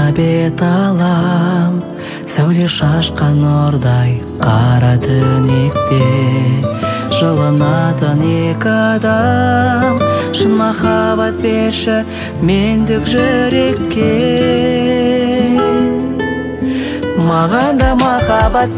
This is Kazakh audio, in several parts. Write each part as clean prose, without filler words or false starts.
бет алам, сәуле шашқан нұрдай қара түнекте. Жылынатын екі адам, шын махаббат берші мендік жүрекке. Маған да махаббат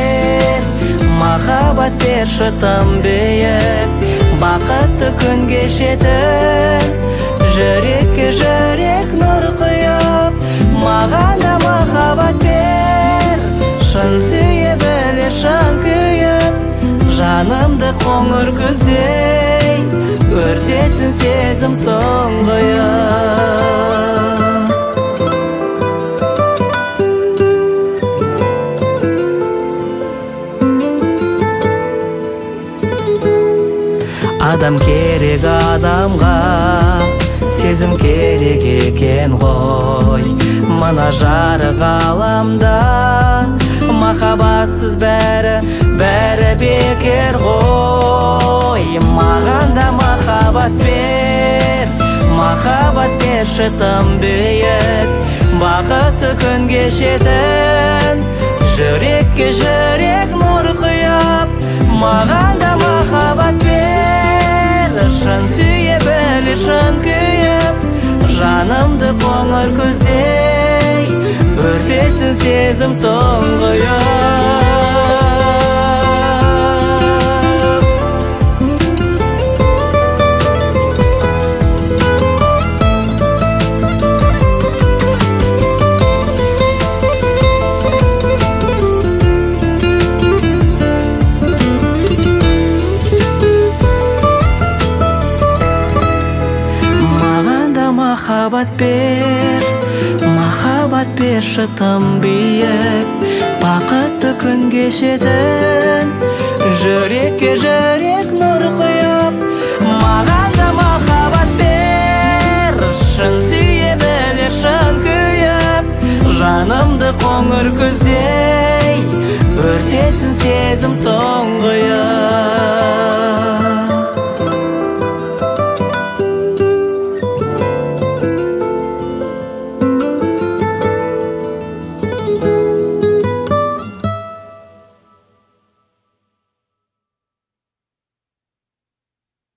берші тым биік, бақытты күн кешетін, жүрекке жүрек нұр құйып. Маған да махаббат бер, шын сүйе біле шын күйіп, жанымды қоңыр күздей өртесін сезім тұңғиық. Адам керек адамға, сезім керек екен ғой. Мына жарық ғаламда махаббатсыз бәрі бекер ғой. Маған да махаббат берші тым биік, бақытты күн кешетін, жүрекке жүрек нұр құйып. Маған да махаббат бер, шын сүйе біле шын күйіп, жанымды қоңыр күздей өртесін сезім тұңғиық. Махаббат берші тым биік, бақытты күн кешетін, жүрекке жүрек нұр құйып. Маған да махаббат бер, шын сүйе біле шын күйіп, жанымды қоңыр күздей өртесін сезім тұңғиық.